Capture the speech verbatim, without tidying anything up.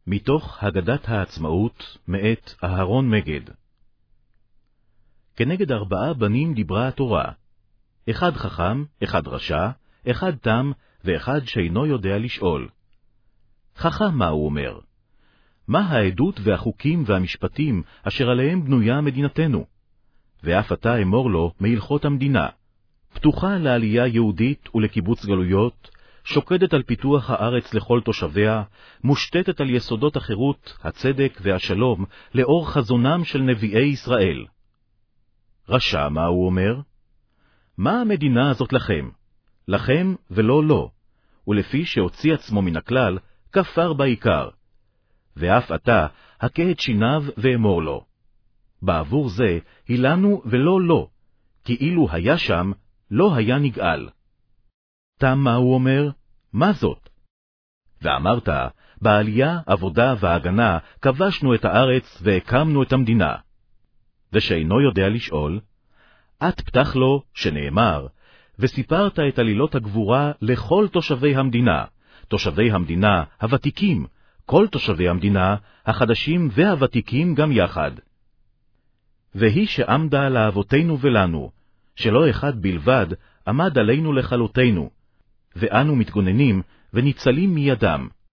מתוך הגדת העצמאות מאת אהרון מגד. כנגד ארבעה בנים דיברה התורה, אחד חכם, אחד רשע, אחד תם, ואחד שאינו יודע לשאול. חכם מה הוא אומר? מה העדות והחוקים והמשפטים אשר עליהם בנויה מדינתנו? ואף אתה אמור לו מהלכות המדינה, פתוחה לעלייה יהודית ולקיבוץ גלויות, שוקדת על פיתוח הארץ לכל תושביה, מושתתת על יסודות החירות, הצדק והשלום, לאור חזונם של נביאי ישראל. רשע מה הוא אומר? מה המדינה הזאת לכם? לכם ולא לו, ולפי שהוציא עצמו מן הכלל, כפר בעיקר. ואף אתה, הכה את שיניו ואמור לו. בעבור זה, הילנו ולא לו, כי אילו היה שם, לא היה נגאל. תם מה הוא אומר? מה זאת? ואמרת, בעלייה, עבודה והגנה, כבשנו את הארץ והקמנו את המדינה. ושאינו יודע לשאול, את פתח לו, שנאמר, וסיפרת את עלילות הגבורה לכל תושבי המדינה, תושבי המדינה הוותיקים, כל תושבי המדינה, החדשים והוותיקים גם יחד. והיא שעמדה לאבותינו ולנו, שלא אחד בלבד עמד עלינו לכלותנו, ואנו מתגוננים וניצלים מידם,